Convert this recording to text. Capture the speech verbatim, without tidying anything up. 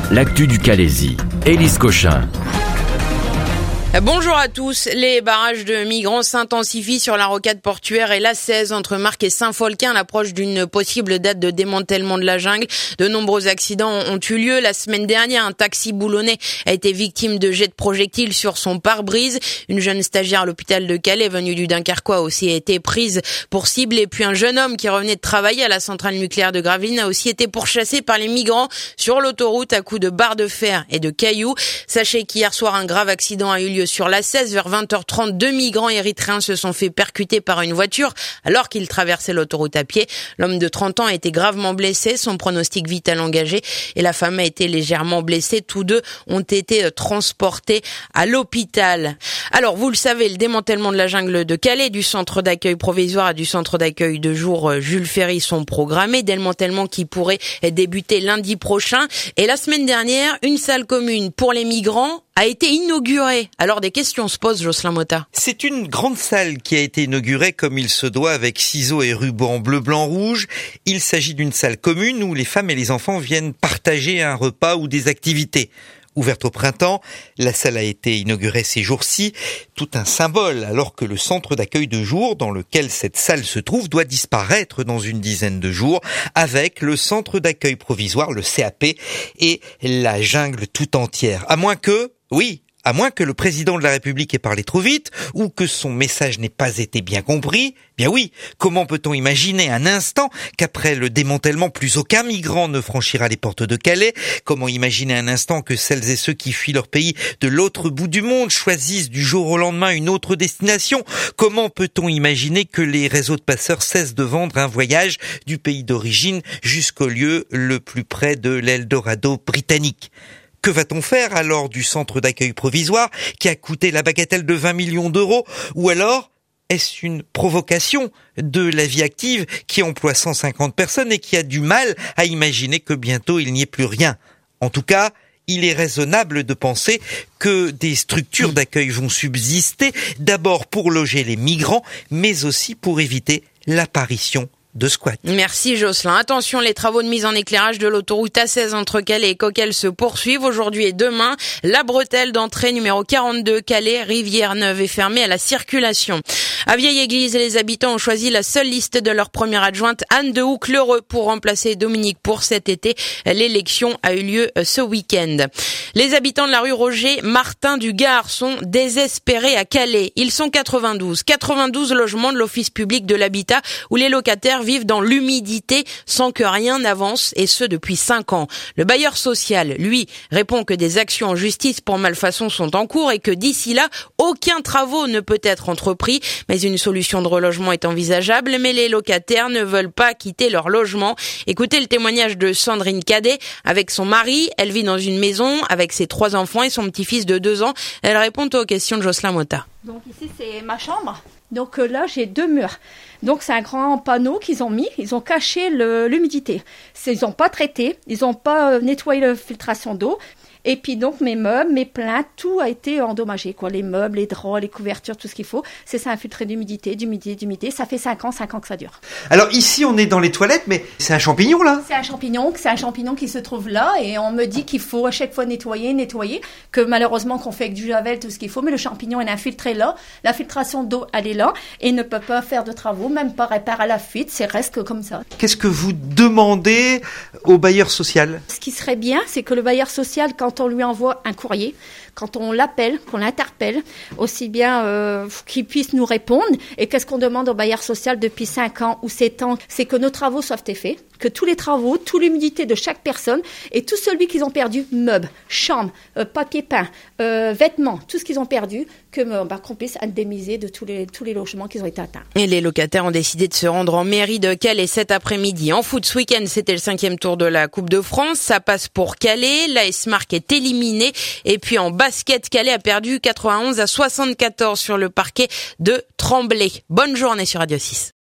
L'actu du Calaisis, Élise Cochin. Bonjour à tous. Les barrages de migrants s'intensifient sur la rocade portuaire et l'A seize entre Marques et Saint-Folquin à l'approche d'une possible date de démantèlement de la jungle. De nombreux accidents ont eu lieu. La semaine dernière, un taxi boulonnais a été victime de jets de projectiles sur son pare-brise. Une jeune stagiaire à l'hôpital de Calais venue du Dunkerquois a aussi été prise pour cible. Et puis un jeune homme qui revenait de travailler à la centrale nucléaire de Gravelines a aussi été pourchassé par les migrants sur l'autoroute à coups de barres de fer et de cailloux. Sachez qu'hier soir, un grave accident a eu lieu sur l'A seize, vers vingt heures trente, deux migrants érythréens se sont fait percuter par une voiture alors qu'ils traversaient l'autoroute à pied. L'homme de trente ans a été gravement blessé, son pronostic vital engagé, et la femme a été légèrement blessée. Tous deux ont été transportés à l'hôpital. Alors, vous le savez, le démantèlement de la jungle de Calais, du centre d'accueil provisoire et du centre d'accueil de jour Jules Ferry sont programmés. Démantèlement qui pourrait débuter lundi prochain. Et la semaine dernière, une salle commune pour les migrants a été inaugurée. Alors des questions se posent, Jocelyn Motta. C'est une grande salle qui a été inaugurée comme il se doit, avec ciseaux et rubans bleu, blanc, rouge. Il s'agit d'une salle commune où les femmes et les enfants viennent partager un repas ou des activités. Ouverte au printemps, la salle a été inaugurée ces jours-ci, tout un symbole, alors que le centre d'accueil de jour dans lequel cette salle se trouve doit disparaître dans une dizaine de jours, avec le centre d'accueil provisoire, le C A P, et la jungle tout entière. À moins que, oui, à moins que le président de la République ait parlé trop vite, ou que son message n'ait pas été bien compris, bien oui, comment peut-on imaginer un instant qu'après le démantèlement, plus aucun migrant ne franchira les portes de Calais? Comment imaginer un instant que celles et ceux qui fuient leur pays de l'autre bout du monde choisissent du jour au lendemain une autre destination? Comment peut-on imaginer que les réseaux de passeurs cessent de vendre un voyage du pays d'origine jusqu'au lieu le plus près de l'Eldorado britannique? Que va-t-on faire alors du centre d'accueil provisoire qui a coûté la bagatelle de vingt millions d'euros? Ou alors, est-ce une provocation de la vie active qui emploie cent cinquante personnes et qui a du mal à imaginer que bientôt il n'y ait plus rien? En tout cas, il est raisonnable de penser que des structures d'accueil vont subsister, d'abord pour loger les migrants, mais aussi pour éviter l'apparition de squat. Merci Jocelyn. Attention, les travaux de mise en éclairage de l'autoroute A seize entre Calais et Coquelles se poursuivent aujourd'hui et demain. La bretelle d'entrée numéro quarante-deux Calais-Rivière-Neuve est fermée à la circulation. À Vieille-Église, les habitants ont choisi la seule liste de leur première adjointe, Anne de Houclereux, pour remplacer Dominique pour cet été. L'élection a eu lieu ce week-end. Les habitants de la rue Roger Martin du Gard sont désespérés à Calais. Ils sont quatre-vingt-douze. quatre-vingt-douze logements de l'Office public de l'habitat où les locataires vivent dans l'humidité sans que rien n'avance, et ce depuis cinq ans. Le bailleur social, lui, répond que des actions en justice pour malfaçon sont en cours et que d'ici là, aucun travaux ne peut être entrepris. Mais une solution de relogement est envisageable, mais les locataires ne veulent pas quitter leur logement. Écoutez le témoignage de Sandrine Cadet. Avec son mari, elle vit dans une maison avec ses trois enfants et son petit-fils de deux ans. Elle répond aux questions de Jocelyn Motta. Donc ici, c'est ma chambre. Donc euh, là, j'ai deux murs. Donc c'est un grand panneau qu'ils ont mis. Ils ont caché le, l'humidité. C'est, ils n'ont pas traité. Ils n'ont pas euh, nettoyé la filtration d'eau. Et puis donc mes meubles, mes plaintes, tout a été endommagé, quoi. Les meubles, les draps, les couvertures, tout ce qu'il faut. C'est ça, infiltré d'humidité, d'humidité, d'humidité. Ça fait cinq ans, cinq ans que ça dure. Alors ici, on est dans les toilettes, mais c'est un champignon là? C'est un champignon, c'est un champignon qui se trouve là, et on me dit qu'il faut à chaque fois nettoyer, nettoyer, que malheureusement qu'on fait avec du javel, tout ce qu'il faut, mais le champignon est infiltré là. La filtration d'eau, elle est là, et ne peut pas faire de travaux, même pas réparer à la fuite, c'est reste comme ça. Qu'est-ce que vous demandez au bailleur social? Ce qui serait bien, c'est que le bailleur social, quand on lui envoie un courrier, quand on l'appelle, qu'on l'interpelle, aussi bien euh, qu'il puisse nous répondre. Et qu'est-ce qu'on demande au bailleur social depuis cinq ans ou sept ans? C'est que nos travaux soient faits, que tous les travaux, toute l'humidité de chaque personne et tout celui qu'ils ont perdu, meubles, chambres, euh, papier peint, euh, vêtements, tout ce qu'ils ont perdu, que euh, bah, qu'on puisse indemniser de tous les, tous les logements qui ont été atteints. Et les locataires ont décidé de se rendre en mairie de Calais cet après-midi. En foot, ce week-end, c'était le cinquième tour de la Coupe de France. Ça passe pour Calais. L'A S Marques est éliminé. Et puis en basket, Calais a perdu quatre-vingt-onze à soixante-quatorze sur le parquet de Tremblay. Bonne journée sur Radio six.